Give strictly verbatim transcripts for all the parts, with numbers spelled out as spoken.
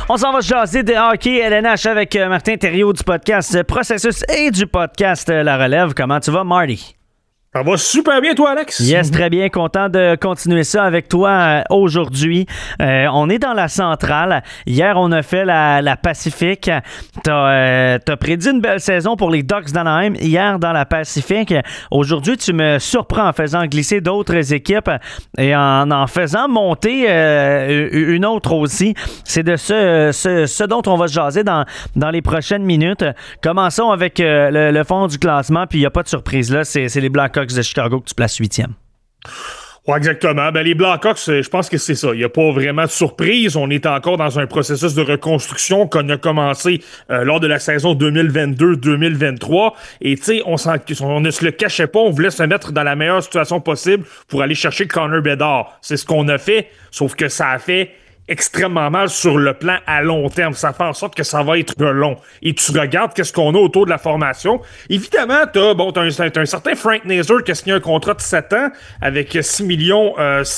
On s'en va jaser de hockey L N H avec Martin Thériault du podcast Processus et du podcast La Relève. Comment tu vas, Marty? Ça va super bien, toi, Alex? Yes, très bien. Content de continuer ça avec toi euh, aujourd'hui. Euh, on est dans la centrale. Hier, on a fait la, la Pacifique. T'as, euh, t'as prédit une belle saison pour les Ducks d'Anaheim hier dans la Pacifique. Aujourd'hui, tu me surprends en faisant glisser d'autres équipes et en en faisant monter euh, une autre aussi. C'est de ce, ce, ce dont on va jaser dans, dans les prochaines minutes. Commençons avec euh, le, le fond du classement, puis il n'y a pas de surprise là. C'est, c'est les Blackhawks de Chicago que tu places huitième. Oui, exactement. Ben, les Blackhawks, je pense que c'est ça. Il n'y a pas vraiment de surprise. On est encore dans un processus de reconstruction qu'on a commencé euh, lors de la saison deux mille vingt-deux deux mille vingt-trois. Et tu sais, on, on ne se le cachait pas. On voulait se mettre dans la meilleure situation possible pour aller chercher Connor Bedard. C'est ce qu'on a fait, sauf que ça a fait extrêmement mal sur le plan à long terme. Ça fait en sorte que ça va être long. Et tu regardes qu'est-ce qu'on a autour de la formation. Évidemment, t'as, bon, t'as, un, t'as un certain Frank Nazar qui a signé un contrat de sept ans avec six millions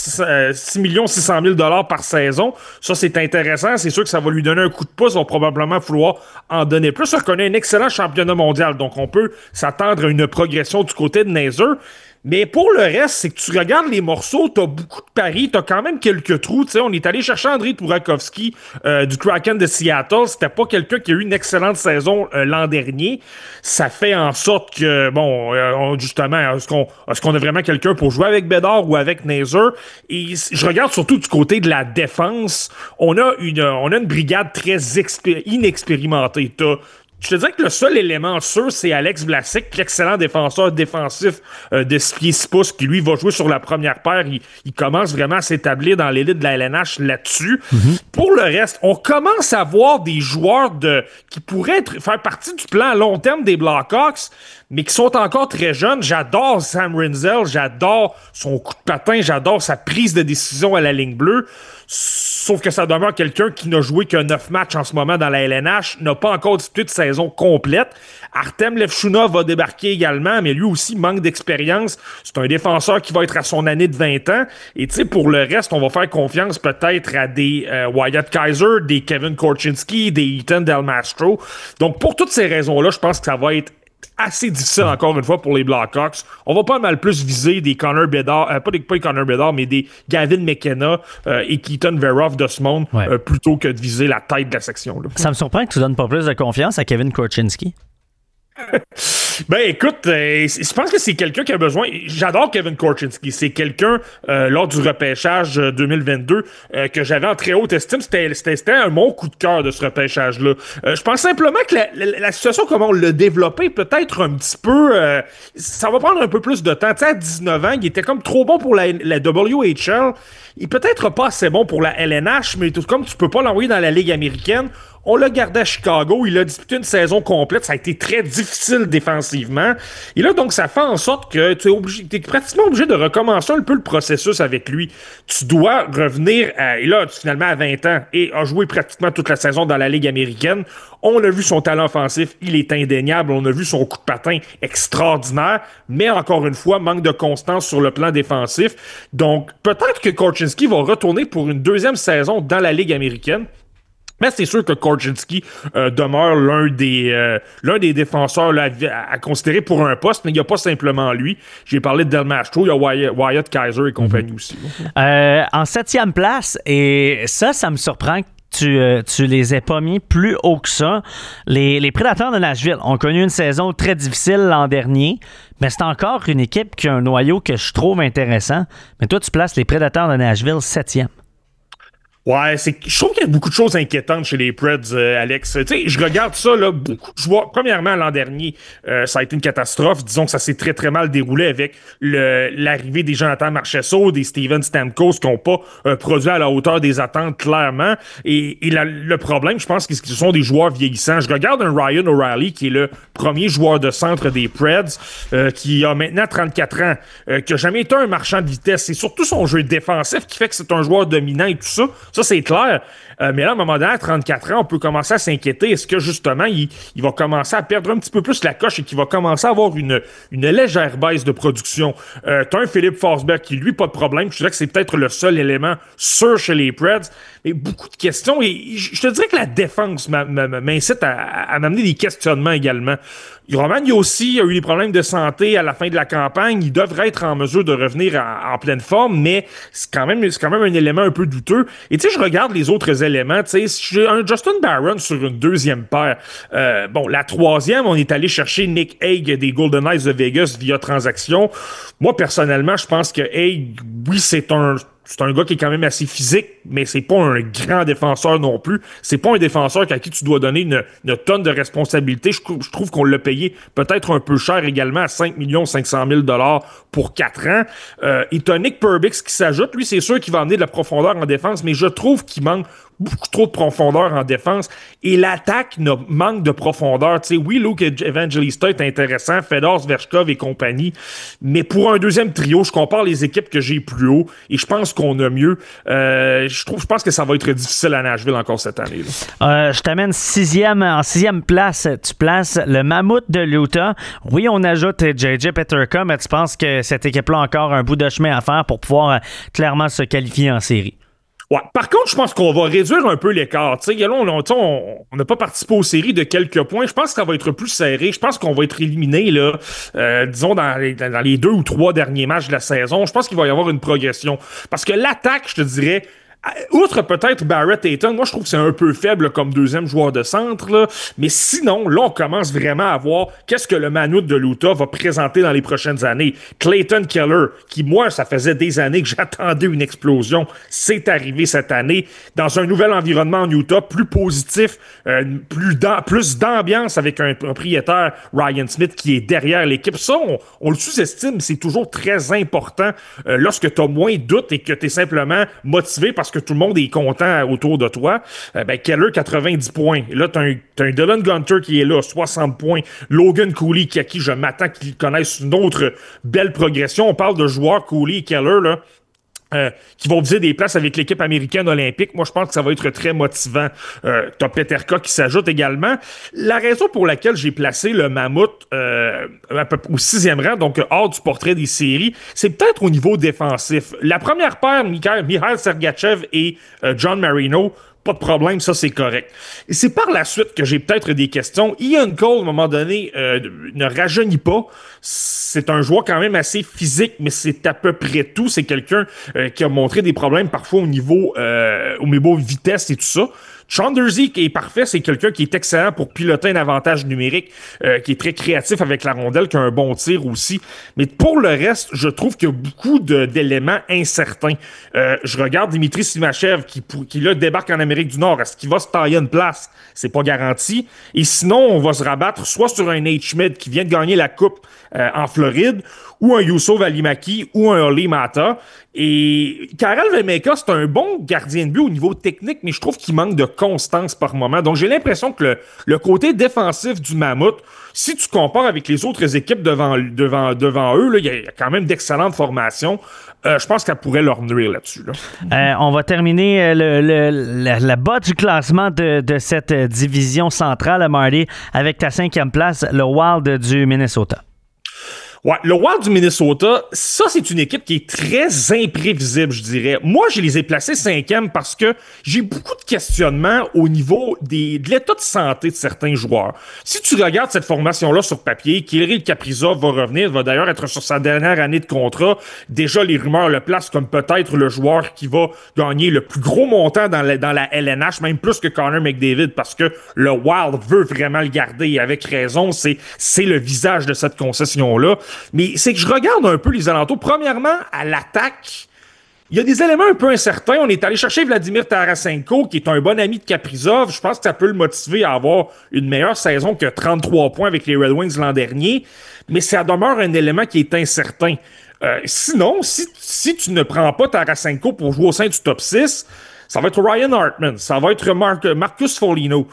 six cent mille dollars par saison. Ça, c'est intéressant. C'est sûr que ça va lui donner un coup de pouce. On va probablement vouloir en donner plus. On connaît un excellent championnat mondial. Donc, on peut s'attendre à une progression du côté de Nazar. Mais pour le reste, c'est que tu regardes les morceaux, t'as beaucoup de paris, t'as quand même quelques trous. Tu sais, on est allé chercher Andrei Burakovsky euh, du Kraken de Seattle. C'était pas quelqu'un qui a eu une excellente saison euh, l'an dernier. Ça fait en sorte que, bon, euh, justement, est-ce qu'on, est-ce qu'on a vraiment quelqu'un pour jouer avec Bedard ou avec Nazar? Et je regarde surtout du côté de la défense. On a une, on a une brigade très expé- inexpérimentée. T'as Je te dirais que le seul élément sûr, c'est Alex Vlasic, l'excellent défenseur défensif euh, de six pieds six pouces, qui lui va jouer sur la première paire. Il, il commence vraiment à s'établir dans l'élite de la L N H là-dessus. Mm-hmm. Pour le reste, on commence à voir des joueurs de qui pourraient être, faire partie du plan à long terme des Blackhawks, mais qui sont encore très jeunes. J'adore Sam Rinzel, j'adore son coup de patin, j'adore sa prise de décision à la ligne bleue. Sauf que ça demeure quelqu'un qui n'a joué que neuf matchs en ce moment dans la L N H, n'a pas encore disputé de saison complète. Artem Levchuna va débarquer également, mais lui aussi manque d'expérience. C'est un défenseur qui va être à son année de vingt ans. Et tu sais, pour le reste, on va faire confiance peut-être à des euh, Wyatt Kaiser, des Kevin Korchinski, des Ethan Del Mastro. Donc pour toutes ces raisons-là, je pense que ça va être assez difficile encore une fois pour les Blackhawks. On va pas mal plus viser des Connor Bedard, euh, pas des pas des Connor Bedard, mais des Gavin McKenna euh, et Keaton Verhoff de ce monde, ouais. euh, plutôt que de viser la tête de la section. Là. Ça me surprend que tu donnes pas plus de confiance à Kevin Korchinski. Ben écoute, euh, je pense que c'est quelqu'un qui a besoin. J'adore Kevin Korchinski. C'est quelqu'un euh, lors du repêchage deux mille vingt-deux euh, que j'avais en très haute estime. C'était, c'était, c'était un bon coup de cœur de ce repêchage-là. Euh, je pense simplement que la, la, la situation, comment on l'a développé, peut-être un petit peu. Euh, ça va prendre un peu plus de temps. Tu sais, à dix-neuf ans, il était comme trop bon pour la, la W H L. Il est peut-être pas assez bon pour la L N H, mais tout comme tu peux pas l'envoyer dans la Ligue américaine. On l'a gardé à Chicago, il a disputé une saison complète, ça a été très difficile défensivement. Et là, donc, ça fait en sorte que tu es obligé, t'es pratiquement obligé de recommencer un peu le processus avec lui. Tu dois revenir, à, et là, finalement, à vingt ans, et a joué pratiquement toute la saison dans la Ligue américaine. On a vu son talent offensif, il est indéniable. On a vu son coup de patin extraordinaire, mais encore une fois, manque de constance sur le plan défensif. Donc, peut-être que Korchinski va retourner pour une deuxième saison dans la Ligue américaine. Mais c'est sûr que Korchinski euh, demeure l'un des euh, l'un des défenseurs là, à, à considérer pour un poste, mais il n'y a pas simplement lui. J'ai parlé de Del Mastro, il y a Wyatt, Wyatt Kaiser et compagnie mm-hmm. aussi. Euh, en septième place, et ça, ça me surprend que tu, euh, tu les aies pas mis plus haut que ça. Les, les Prédateurs de Nashville ont connu une saison très difficile l'an dernier, mais c'est encore une équipe qui a un noyau que je trouve intéressant. Mais toi, tu places les Prédateurs de Nashville septième. Ouais, c'est, je trouve qu'il y a beaucoup de choses inquiétantes chez les Preds, euh, Alex. Tu sais, je regarde ça, là, beaucoup de joueurs. Premièrement, l'an dernier, euh, ça a été une catastrophe. Disons que ça s'est très, très mal déroulé avec le, l'arrivée des Jonathan Marchessault, des Steven Stamkos qui n'ont pas euh, produit à la hauteur des attentes, clairement. Et, et la, le problème, je pense que ce sont des joueurs vieillissants. Je regarde un Ryan O'Reilly, qui est le premier joueur de centre des Preds, euh, qui a maintenant trente-quatre ans, euh, qui n'a jamais été un marchand de vitesse. C'est surtout son jeu défensif qui fait que c'est un joueur dominant et tout ça. Ça, c'est clair. Euh, mais là, à un moment donné, à trente-quatre ans, on peut commencer à s'inquiéter. Est-ce que, justement, il, il va commencer à perdre un petit peu plus la coche et qu'il va commencer à avoir une, une légère baisse de production? Euh, t'as un Philippe Forsberg qui, lui, pas de problème. Je dirais que c'est peut-être le seul élément sûr chez les Preds. Mais beaucoup de questions. Et je te dirais que la défense m'incite à, à m'amener des questionnements également. Roman Josi a eu des problèmes de santé à la fin de la campagne. Il devrait être en mesure de revenir en, en pleine forme, mais c'est quand même, c'est quand même un élément un peu douteux. Et tu sais, je regarde les autres éléments. Tu sais, j'ai un Justin Barron sur une deuxième paire. Euh, bon, la troisième, on est allé chercher Nick Hague des Golden Knights de Vegas via transaction. Moi, personnellement, je pense que Hague, oui, c'est un... C'est un gars qui est quand même assez physique, mais c'est pas un grand défenseur non plus. C'est pas un défenseur à qui tu dois donner une, une tonne de responsabilité. Je, je trouve qu'on l'a payé peut-être un peu cher également à cinq millions cinq cent mille dollars pour quatre ans. Euh, et t'as Nick Perbix qui s'ajoute. Lui, c'est sûr qu'il va amener de la profondeur en défense, mais je trouve qu'il manque beaucoup trop de profondeur en défense. Et l'attaque ne manque de profondeur. Tu sais, oui, Luke Evangelista est intéressant, Fedor, Svechkov et compagnie, mais pour un deuxième trio, je compare les équipes que j'ai plus haut et je pense qu'on a mieux. Euh, je trouve, je pense que ça va être difficile à Nashville encore cette année. Euh, je t'amène sixième, en sixième place. Tu places le Mammouth de l'Utah. Oui, on ajoute J J Peterka, mais tu penses que cette équipe-là a encore un bout de chemin à faire pour pouvoir euh, clairement se qualifier en série? Ouais. Par contre, je pense qu'on va réduire un peu l'écart. Tu sais, là, on n'a pas participé aux séries de quelques points. Je pense que ça va être plus serré. Je pense qu'on va être éliminé, là, euh, disons, dans les, dans les deux ou trois derniers matchs de la saison. Je pense qu'il va y avoir une progression. Parce que l'attaque, je te dirais, outre peut-être Barrett Hayton, moi je trouve que c'est un peu faible comme deuxième joueur de centre, là. Mais sinon, là on commence vraiment à voir qu'est-ce que le Mammouth de l'Utah va présenter dans les prochaines années. Clayton Keller, qui moi ça faisait des années que j'attendais une explosion, c'est arrivé cette année dans un nouvel environnement en Utah, plus positif, euh, plus, d'am- plus d'ambiance avec un propriétaire, Ryan Smith, qui est derrière l'équipe. Ça, on, on le sous-estime, c'est toujours très important euh, lorsque tu as moins de doutes et que tu es simplement motivé parce que que tout le monde est content autour de toi. Euh, ben, Keller, quatre-vingt-dix points. Et là, t'as un, t'as un Dylan Gunter qui est là, soixante points. Logan Cooley, qui, à qui je m'attends qu'il connaisse une autre belle progression. On parle de joueurs Cooley et Keller, là. Euh, qui vont viser des places avec l'équipe américaine olympique. Moi, je pense que ça va être très motivant. Euh, t'as Peterka qui s'ajoute également. La raison pour laquelle j'ai placé le Mammouth euh, à peu, au sixième rang, donc hors du portrait des séries, c'est peut-être au niveau défensif. La première paire, Mikhail, Mikhail Sergachev et euh, John Marino, pas de problème, ça c'est correct. Et c'est par la suite que j'ai peut-être des questions. Ian Cole, à un moment donné, euh, ne rajeunit pas. C'est un joueur quand même assez physique, mais c'est à peu près tout. C'est quelqu'un euh, qui a montré des problèmes parfois au niveau, euh, au niveau vitesse et tout ça. Chandersy, qui est parfait, c'est quelqu'un qui est excellent pour piloter un avantage numérique, euh, qui est très créatif avec la rondelle, qui a un bon tir aussi. Mais pour le reste, je trouve qu'il y a beaucoup de, d'éléments incertains. Euh, je regarde Dimitri Simachev, qui, qui là débarque en Amérique du Nord. Est-ce qu'il va se tailler une place? C'est pas garanti. Et sinon, on va se rabattre soit sur un Nate Schmidt qui vient de gagner la Coupe euh, en Floride, ou un Youssef Alimaki, ou un Oli Mata. Et Karel Vemeka, c'est un bon gardien de but au niveau technique, mais je trouve qu'il manque de constance par moment. Donc, j'ai l'impression que le, le côté défensif du Mammouth, si tu compares avec les autres équipes devant, devant, devant eux, il y, y a quand même d'excellentes formations. Euh, je pense qu'elle pourrait leur nuire là-dessus. Là. Euh, on va terminer le, le, la, la bas du classement de, de cette division centrale, Marty, avec ta cinquième place, le Wild du Minnesota. Ouais, le Wild du Minnesota, ça, c'est une équipe qui est très imprévisible, je dirais. Moi, je les ai placés cinquième parce que j'ai beaucoup de questionnements au niveau des, de l'état de santé de certains joueurs. Si tu regardes cette formation-là sur papier, Kirill Kaprizov va revenir, va d'ailleurs être sur sa dernière année de contrat. Déjà, les rumeurs le placent comme peut-être le joueur qui va gagner le plus gros montant dans la, dans la L N H, même plus que Connor McDavid, parce que le Wild veut vraiment le garder, et avec raison, c'est, c'est le visage de cette concession-là. Mais c'est que je regarde un peu les alentours. Premièrement, à l'attaque, il y a des éléments un peu incertains. On est allé chercher Vladimir Tarasenko, qui est un bon ami de Kaprizov. Je pense que ça peut le motiver à avoir une meilleure saison que trente-trois points avec les Red Wings l'an dernier. Mais ça demeure un élément qui est incertain. Euh, sinon, si, si tu ne prends pas Tarasenko pour jouer au sein du top six, ça va être Ryan Hartman, ça va être Marc, Marcus Foligno.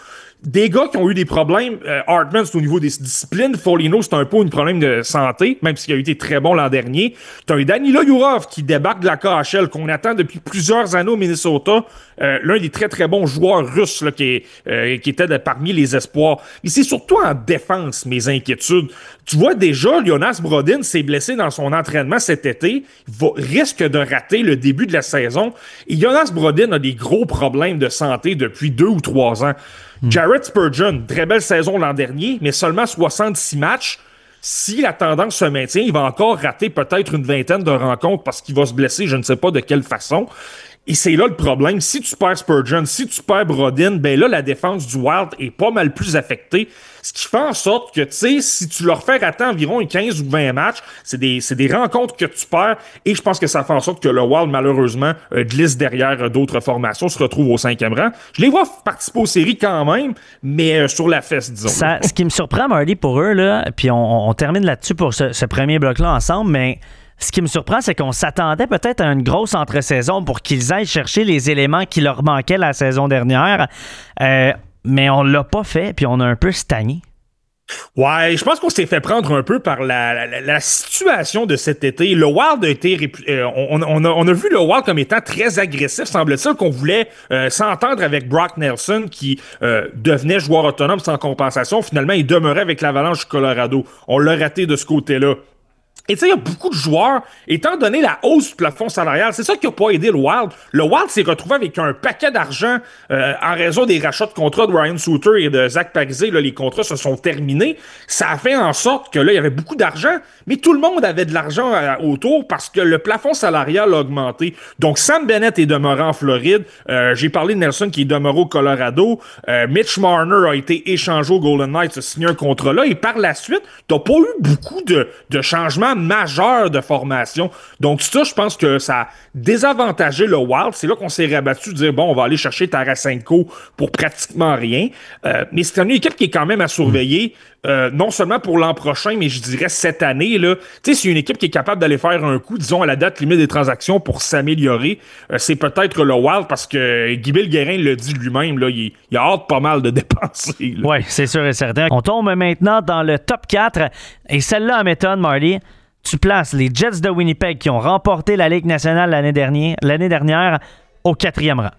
des gars qui ont eu des problèmes, euh, Hartman, c'est au niveau des disciplines. Foligno, c'est un peu un problème de santé, même s'il a été très bon l'an dernier. T'as un Danilo Yurov qui débarque de la K H L, qu'on attend depuis plusieurs années au Minnesota. Euh, l'un des très, très bons joueurs russes là, qui, est, euh, qui était de, parmi les espoirs. Mais c'est surtout en défense, mes inquiétudes. Tu vois déjà, Jonas Brodin s'est blessé dans son entraînement cet été. Il va, risque de rater le début de la saison. Et Jonas Brodin a des gros problèmes de santé depuis deux ou trois ans. Jared Spurgeon, très belle saison l'an dernier, mais seulement soixante-six matchs. Si la tendance se maintient, il va encore rater peut-être une vingtaine de rencontres parce qu'il va se blesser, je ne sais pas de quelle façon. Et c'est là le problème. Si tu perds Spurgeon, si tu perds Brodin, ben là, la défense du Wild est pas mal plus affectée. Ce qui fait en sorte que, tu sais, si tu leur fais rater environ quinze ou vingt matchs, c'est des, c'est des rencontres que tu perds. Et je pense que ça fait en sorte que le Wild, malheureusement, euh, glisse derrière euh, d'autres formations, se retrouve au cinquième rang. Je les vois participer aux séries quand même, mais euh, sur la fesse, disons. Ça, ce qui me surprend, Marty, pour eux, là, puis on, on termine là-dessus pour ce, ce premier bloc-là ensemble, mais... Ce qui me surprend, c'est qu'on s'attendait peut-être à une grosse entre-saison pour qu'ils aillent chercher les éléments qui leur manquaient la saison dernière. Euh, mais on l'a pas fait, puis on a un peu stagné. Ouais, je pense qu'on s'est fait prendre un peu par la, la, la situation de cet été. Le Wild a été... Répu- euh, on, on, a, on a vu le Wild comme étant très agressif. Semble-t-il qu'on voulait euh, s'entendre avec Brock Nelson, qui euh, devenait joueur autonome sans compensation. Finalement, il demeurait avec l'Avalanche du Colorado. On l'a raté de ce côté-là. Et tu sais, il y a beaucoup de joueurs, étant donné la hausse du plafond salarial, c'est ça qui n'a pas aidé le Wild. Le Wild s'est retrouvé avec un paquet d'argent euh, en raison des rachats de contrats de Ryan Suter et de Zach Parise. Là, les contrats se sont terminés. Ça a fait en sorte que là, il y avait beaucoup d'argent, mais tout le monde avait de l'argent euh, autour parce que le plafond salarial a augmenté. Donc, Sam Bennett est demeuré en Floride. Euh, j'ai parlé de Nelson qui est demeuré au Colorado. Euh, Mitch Marner a été échangé au Golden Knights, a signé un contrat là. Et par la suite, t'as pas eu beaucoup de, de changements majeur de formation. Donc ça, je pense que ça a désavantagé le Wild. C'est là qu'on s'est rabattu de dire, bon, on va aller chercher Tarasenko pour pratiquement rien. Euh, mais c'est une équipe qui est quand même à surveiller, euh, non seulement pour l'an prochain, mais je dirais cette année. Là. Tu sais, c'est une équipe qui est capable d'aller faire un coup, disons, à la date limite des transactions pour s'améliorer. Euh, c'est peut-être le Wild parce que Guy Guérin le dit lui-même, là, il, il a hâte pas mal de dépenser. Oui, c'est sûr et certain. On tombe maintenant dans le top quatre. Et celle-là, à m'étonne, Marty. Tu places les Jets de Winnipeg qui ont remporté la Ligue nationale l'année dernière, l'année dernière au quatrième rang.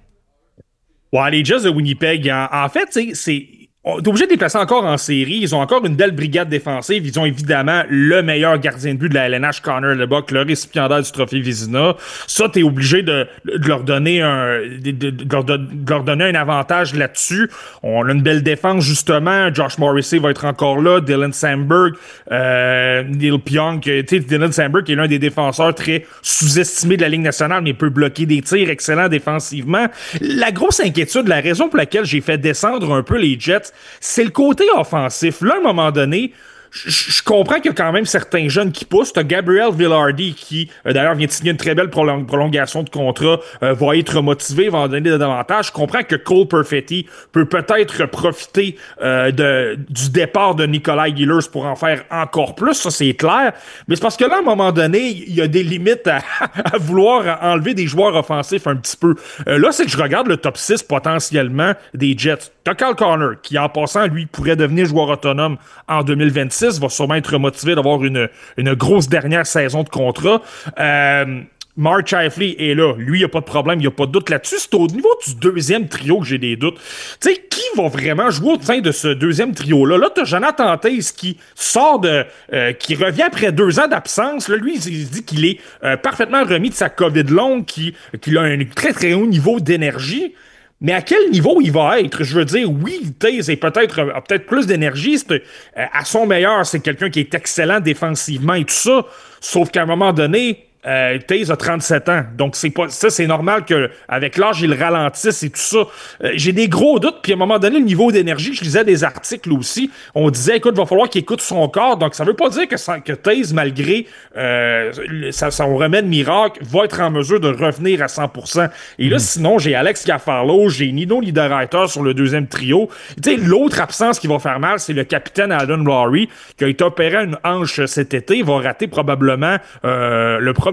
Ouais, les Jets de Winnipeg, en, en fait, c'est... On est obligé de les placer encore en série. Ils ont encore une belle brigade défensive. Ils ont évidemment le meilleur gardien de but de la L N H, Connor Leboeck, le récipiendaire du trophée Vizina. Ça, t'es obligé de, de leur donner un, de, de, de, leur de, de leur donner un avantage là-dessus. On a une belle défense, justement. Josh Morrissey va être encore là. Dylan Sandberg, euh, Neil Pionk. Tu sais, Dylan Sandberg est l'un des défenseurs très sous-estimés de la Ligue nationale, mais peut bloquer des tirs, excellent défensivement. La grosse inquiétude, la raison pour laquelle j'ai fait descendre un peu les Jets, c'est le côté offensif. Là, à un moment donné, je comprends qu'il y a quand même certains jeunes qui poussent. T'as Gabriel Vilardi qui, euh, d'ailleurs, vient de signer une très belle prolong- prolongation de contrat, euh, va être motivé, va en donner davantage. Je comprends que Cole Perfetti peut peut-être profiter euh, de, du départ de Nikolai Ehlers pour en faire encore plus, ça c'est clair. Mais c'est parce que là, à un moment donné, il y a des limites à, à vouloir enlever des joueurs offensifs un petit peu. Euh, là, c'est que je regarde le top six potentiellement des Jets. T'as Kyle Connor, qui en passant, lui, pourrait devenir joueur autonome en deux mille vingt-six, va sûrement être motivé d'avoir une, une grosse dernière saison de contrat. Euh, Mark Scheifele est là. Lui, il n'y a pas de problème, il n'y a pas de doute là-dessus. C'est au niveau du deuxième trio que j'ai des doutes. Tu sais, qui va vraiment jouer au sein de ce deuxième trio-là? Là, t'as Jonathan Toews qui sort de... Euh, qui revient après deux ans d'absence. Là, lui, il se dit qu'il est euh, parfaitement remis de sa COVID longue, qu'il qui a un très, très haut niveau d'énergie. Mais à quel niveau il va être? Je veux dire, oui, Toews est peut-être, a peut-être plus d'énergie. C'est, euh, à son meilleur, c'est quelqu'un qui est excellent défensivement et tout ça. Sauf qu'à un moment donné, Euh, Toews a trente-sept ans, donc c'est pas ça, c'est normal que avec l'âge il ralentisse et tout ça. Euh, j'ai des gros doutes, puis à un moment donné le niveau d'énergie, je lisais des articles aussi, on disait écoute, il va falloir qu'il écoute son corps, donc ça veut pas dire que, ça, que Toews, malgré euh, ça, son remède miracle, va être en mesure de revenir à cent pour cent. Et là, mmh. sinon, j'ai Alex Gaffarlo, j'ai Nino Niederreiter sur le deuxième trio. Tu sais, l'autre absence qui va faire mal, c'est le capitaine Adam Lowry, qui a été opéré à une hanche cet été, il va rater probablement euh, le premier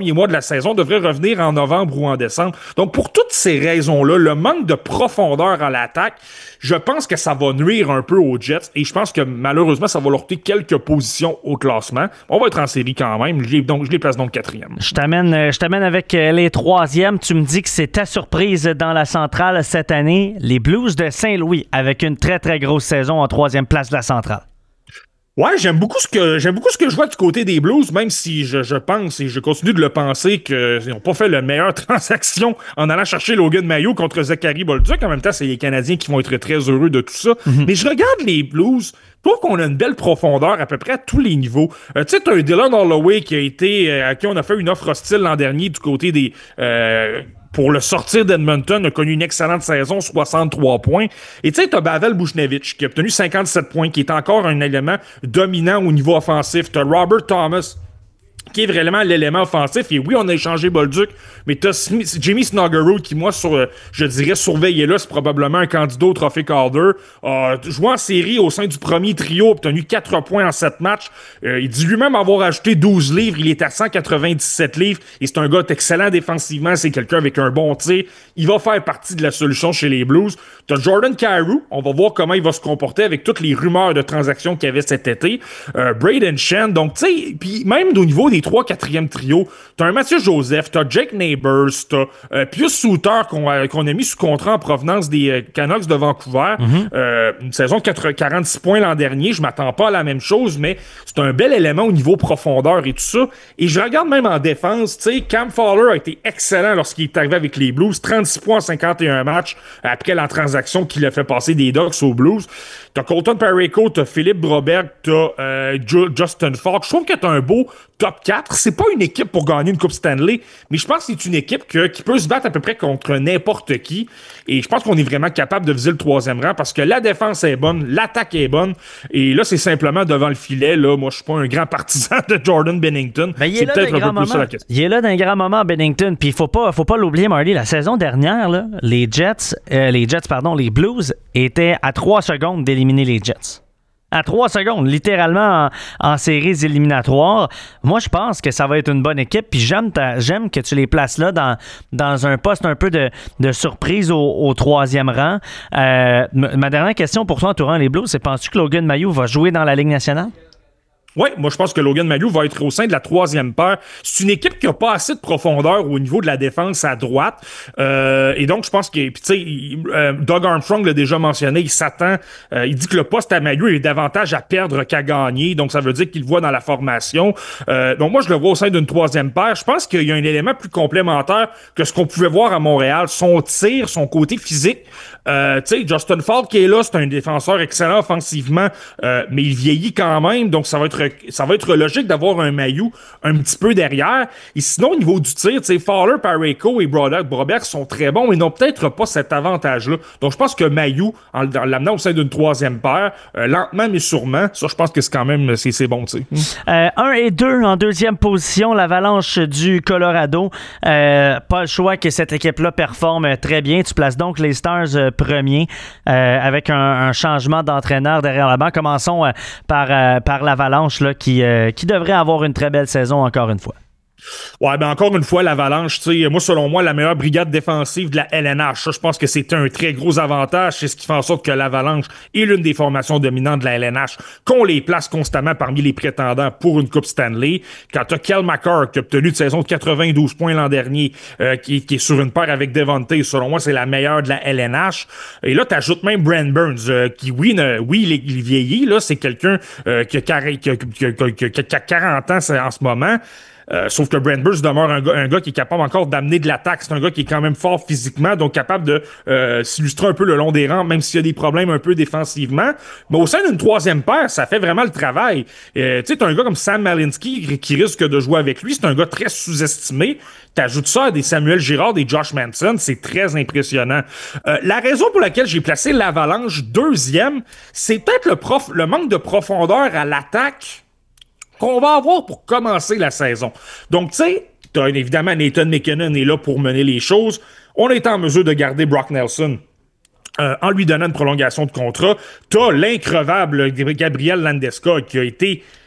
premiers mois de la saison, devrait revenir en novembre ou en décembre. Donc, pour toutes ces raisons-là, le manque de profondeur à l'attaque, je pense que ça va nuire un peu aux Jets et je pense que malheureusement, ça va leur coûter quelques positions au classement. On va être en série quand même, je les, donc, je les place donc quatrième. Je t'amène, je t'amène avec les troisièmes. Tu me dis que c'est ta surprise dans la centrale cette année, les Blues de Saint-Louis, avec une très, très grosse saison en troisième place de la centrale. Ouais, j'aime beaucoup ce que j'aime beaucoup ce que je vois du côté des Blues, même si je, je pense et je continue de le penser qu'ils n'ont pas fait la meilleure transaction en allant chercher Logan Mailloux contre Zachary Bolduc. En même temps, c'est les Canadiens qui vont être très heureux de tout ça. Mm-hmm. Mais je regarde les Blues, je trouve qu'on a une belle profondeur à peu près à tous les niveaux. Euh, tu sais, t'as un Dylan Holloway qui a été euh, à qui on a fait une offre hostile l'an dernier du côté des euh, pour le sortir d'Edmonton, a connu une excellente saison, soixante-trois points. Et tu sais, t'as Pavel Buchnevich qui a obtenu cinquante-sept points, qui est encore un élément dominant au niveau offensif. T'as Robert Thomas, qui est vraiment l'élément offensif. Et oui, on a échangé Bolduc, mais t'as Smith, Jimmy Snuggerud, qui, moi, sur, je dirais, surveillé là, c'est probablement un candidat au trophée Calder. Euh, joué en série au sein du premier trio, obtenu quatre points en sept matchs. Euh, il dit lui-même avoir ajouté douze livres. Il est à cent quatre-vingt-dix-sept livres. Et c'est un gars excellent défensivement. C'est quelqu'un avec un bon tir. Il va faire partie de la solution chez les Blues. T'as Jordan Kyrou. On va voir comment il va se comporter avec toutes les rumeurs de transactions qu'il y avait cet été. Euh, Braden Shen. Donc, tu sais, puis même au niveau des trois quatrième trio, t'as un Mathieu Joseph, t'as Jake Neighbors, t'as euh, Pius Suter qu'on a, qu'on a mis sous contrat en provenance des euh, Canucks de Vancouver. Mm-hmm. Euh, une saison de quarante-six points l'an dernier, je m'attends pas à la même chose, mais c'est un bel élément au niveau profondeur et tout ça. Et je regarde même en défense, tu sais, Cam Fowler a été excellent lorsqu'il est arrivé avec les Blues, trente-six points en cinquante et un matchs après la transaction qu'il a fait passer des Ducks aux Blues. T'as Colton Parayko, t'as Philippe Broberg, t'as euh, Justin Falk. Je trouve que t'as un beau top quatre. C'est pas une équipe pour gagner une Coupe Stanley, mais je pense que c'est une équipe que, qui peut se battre à peu près contre n'importe qui. Et je pense qu'on est vraiment capable de viser le troisième rang parce que la défense est bonne, l'attaque est bonne. Et là, c'est simplement devant le filet. Là, moi, je suis pas un grand partisan de Jordan Bennington. Ben, c'est peut-être un peu moment. plus ça la question. Il est là d'un grand moment, Bennington. Puis il faut pas, faut pas l'oublier, Marley. La saison dernière, là, les Jets, euh, les Jets, pardon, les Blues étaient à trois secondes d'éliminer les Jets. À trois secondes, littéralement en, en séries éliminatoires. Moi, je pense que ça va être une bonne équipe. Puis j'aime, ta, j'aime que tu les places là dans, dans un poste un peu de, de surprise au, au troisième rang. Euh, ma dernière question pour toi, entourant les Blues, c'est penses-tu que Logan Mailloux va jouer dans la Ligue nationale? Oui, moi je pense que Logan Mailloux va être au sein de la troisième paire. C'est une équipe qui a pas assez de profondeur au niveau de la défense à droite. Euh, et donc je pense que, puis tu sais, euh, Doug Armstrong l'a déjà mentionné, il s'attend, euh, il dit que le poste à Mailloux est davantage à perdre qu'à gagner. Donc ça veut dire qu'il le voit dans la formation. Euh, donc moi je le vois au sein d'une troisième paire. Je pense qu'il y a un élément plus complémentaire que ce qu'on pouvait voir à Montréal. Son tir, son côté physique. Euh, tu sais, Justin Falk qui est là, c'est un défenseur excellent offensivement, euh, mais il vieillit quand même. Donc ça va être ça va être logique d'avoir un Mailloux un petit peu derrière. Et sinon, au niveau du tir, tu sais, Fowler, Parayko et Broberg, Broberg sont très bons, mais n'ont peut-être pas cet avantage-là. Donc, je pense que Mailloux, en, en l'amenant au sein d'une troisième paire, euh, lentement mais sûrement, ça, je pense que c'est quand même, c'est, c'est bon, tu sais. Euh, un et deux en deuxième position, l'Avalanche du Colorado. Euh, pas le choix que cette équipe-là performe très bien. Tu places donc les Stars euh, premiers euh, avec un, un changement d'entraîneur derrière la banc. Commençons euh, par, euh, par l'Avalanche là, qui, euh, qui devrait avoir une très belle saison encore une fois. Ouais, ben encore une fois, l'Avalanche, tu sais, moi, selon moi, la meilleure brigade défensive de la L N H. Ça, je pense que c'est un très gros avantage. C'est ce qui fait en sorte que l'Avalanche est l'une des formations dominantes de la L N H, qu'on les place constamment parmi les prétendants pour une Coupe Stanley. Quand t'as Kel McCarr, qui a obtenu une saison de quatre-vingt-douze points l'an dernier, euh, qui, qui est sur une paire avec Devontae, selon moi, c'est la meilleure de la L N H. Et là, t'ajoutes même Brent Burns, euh, qui, oui, ne, oui, il, il vieillit, là, c'est quelqu'un euh, qui, a, qui, a, qui, a, qui, a, qui a quarante ans en ce moment. Euh, sauf que Brent Burns demeure un gars, un gars qui est capable encore d'amener de l'attaque. C'est un gars qui est quand même fort physiquement, donc capable de euh, s'illustrer un peu le long des rangs, même s'il y a des problèmes un peu défensivement. Mais au sein d'une troisième paire, ça fait vraiment le travail. Euh, tu sais, t'as un gars comme Sam Malinski qui risque de jouer avec lui. C'est un gars très sous-estimé. T'ajoutes ça à des Samuel Girard, des Josh Manson, c'est très impressionnant. Euh, la raison pour laquelle j'ai placé l'Avalanche deuxième, c'est peut-être le, prof, le manque de profondeur à l'attaque qu'on va avoir pour commencer la saison. Donc, tu sais, t'as évidemment Nathan McKinnon est là pour mener les choses. On est en mesure de garder Brock Nelson euh, en lui donnant une prolongation de contrat. T'as l'increvable Gabriel Landeskog qui a été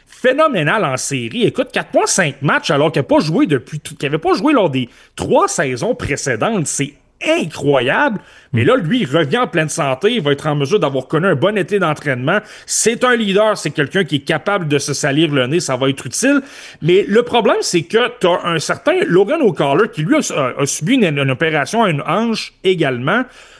phénoménal en série. Écoute, quatre points cinq matchs alors qu'il n'a pas joué depuis, qu'il n'avait pas joué lors des trois saisons précédentes. C'est incroyable. Mais là, lui, il revient en pleine santé. Il va être en mesure d'avoir connu un bon été d'entraînement. C'est un leader. C'est quelqu'un qui est capable de se salir le nez. Ça va être utile. Mais le problème, c'est que tu as un certain Logan O'Connor qui, lui, a, a subi une, une opération à une hanche également,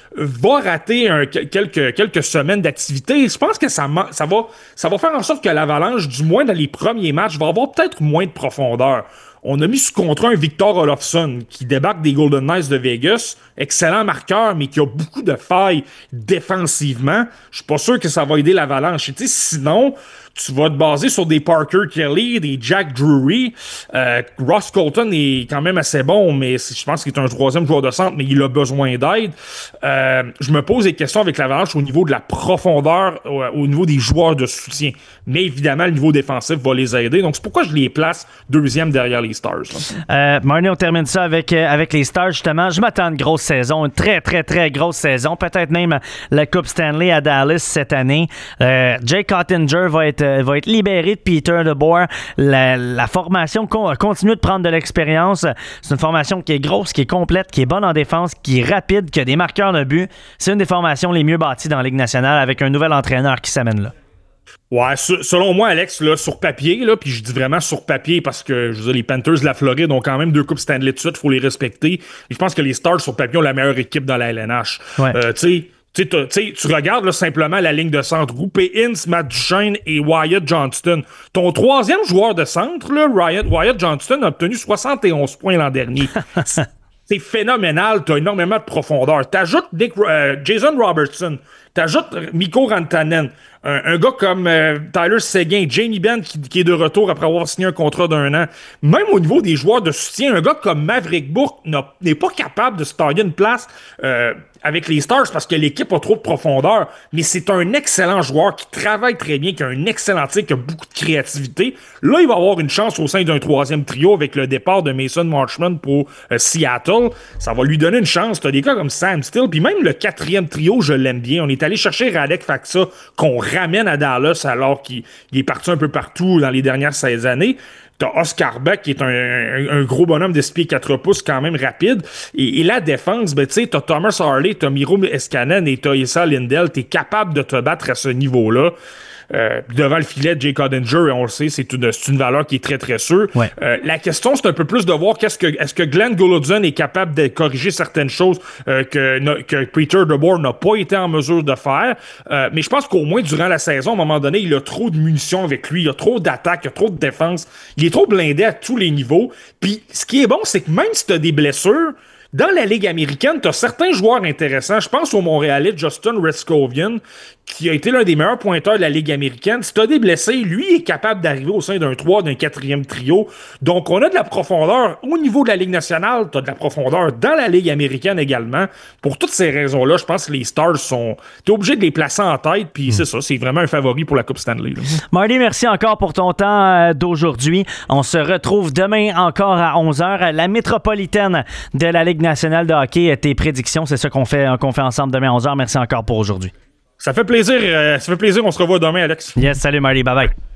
va rater un, quelques, quelques semaines d'activité. Je pense que ça, ça, va, ça va faire en sorte que l'Avalanche, du moins dans les premiers matchs, va avoir peut-être moins de profondeur. On a mis sous contrat un Victor Olofsson qui débarque des Golden Knights de Vegas. Excellent marqueur, mais qui a beaucoup de failles défensivement. Je suis pas sûr que ça va aider l'Avalanche. Tu sais, sinon, tu vas te baser sur des Parker Kelly, des Jack Drury. Euh, Ross Colton est quand même assez bon, mais je pense qu'il est un troisième joueur de centre, mais il a besoin d'aide. Euh, je me pose des questions avec l'Avalanche au niveau de la profondeur, au, au niveau des joueurs de soutien. Mais évidemment, le niveau défensif va les aider. Donc, c'est pourquoi je les place deuxième derrière les Stars. Euh, Marnie, on termine ça avec, euh, avec les Stars, justement. Je m'attends à une grosse saison, une très, très, très grosse saison. Peut-être même la Coupe Stanley à Dallas cette année. Euh, Jake Ottinger va être va être libéré de Peter DeBoer. La, la formation continue de prendre de l'expérience. C'est une formation qui est grosse, qui est complète, qui est bonne en défense, qui est rapide, qui a des marqueurs de but. C'est une des formations les mieux bâties dans la Ligue nationale avec un nouvel entraîneur qui s'amène là. Ouais, selon moi, Alex, là, sur papier, là, puis je dis vraiment sur papier parce que je veux dire, les Panthers de la Floride ont quand même deux coupes Stanley de suite, il faut les respecter. Et je pense que les Stars sur papier ont la meilleure équipe dans la L N H. Ouais. Euh, tu sais, Tu sais, tu regardes là, simplement la ligne de centre. Rupé Ince, Matt Duchene et Wyatt Johnston. Ton troisième joueur de centre, là, Wyatt, Wyatt Johnston, a obtenu soixante et onze points l'an dernier. C'est phénoménal. Tu as énormément de profondeur. T'ajoutes Nick, euh, Jason Robertson. T'ajoutes Mikko Rantanen. Un, un gars comme euh, Tyler Seguin, Jamie Benn qui, qui est de retour après avoir signé un contrat d'un an. Même au niveau des joueurs de soutien, un gars comme Maverick Bourque n'est pas capable de se tailler une place euh, avec les Stars parce que l'équipe a trop de profondeur. Mais c'est un excellent joueur qui travaille très bien, qui a un excellent tir, qui a beaucoup de créativité. Là, il va avoir une chance au sein d'un troisième trio avec le départ de Mason Marchment pour euh, Seattle. Ça va lui donner une chance. T'as des gars comme Sam Steele. Puis même le quatrième trio, je l'aime bien. On est allé chercher Radek Faksa qu'on ramène à Dallas alors qu'il est parti un peu partout dans les dernières seize années. T'as Oscar Beck qui est un, un, un gros bonhomme de six pieds quatre pouces quand même rapide. Et, et la défense, ben tu sais, t'as Thomas Harley, t'as Miro Escanen et t'as Issa Lindell. T'es capable de te battre à ce niveau-là. Euh, devant le filet de Jake Ottinger, on le sait, c'est une, c'est une valeur qui est très très sûre. Ouais. Euh, la question, c'est un peu plus de voir qu'est-ce que est-ce que Glenn Guludzon est capable de corriger certaines choses euh, que, no, que Peter DeBoer n'a pas été en mesure de faire. Euh, mais je pense qu'au moins durant la saison, à un moment donné, il a trop de munitions avec lui, il a trop d'attaques, il a trop de défense, il est trop blindé à tous les niveaux. Puis ce qui est bon, c'est que même si tu as des blessures, dans la Ligue américaine, tu as certains joueurs intéressants. Je pense au Montréalais Justin Rescovian, qui a été l'un des meilleurs pointeurs de la Ligue américaine. Si tu as des blessés, lui est capable d'arriver au sein d'un trois, d'un quatrième trio. Donc, on a de la profondeur au niveau de la Ligue nationale. Tu as de la profondeur dans la Ligue américaine également. Pour toutes ces raisons-là, je pense que les Stars sont... Tu es obligé de les placer en tête, puis mm. c'est ça, c'est vraiment un favori pour la Coupe Stanley. Là. Marty, merci encore pour ton temps d'aujourd'hui. On se retrouve demain encore à onze heures. La métropolitaine de la Ligue nationale de hockey. Tes prédictions, c'est ça qu'on fait, qu'on fait ensemble demain à onze heures. Merci encore pour aujourd'hui. Ça fait plaisir. Euh, ça fait plaisir. On se revoit demain, Alex. Yes, salut Marty. Bye bye.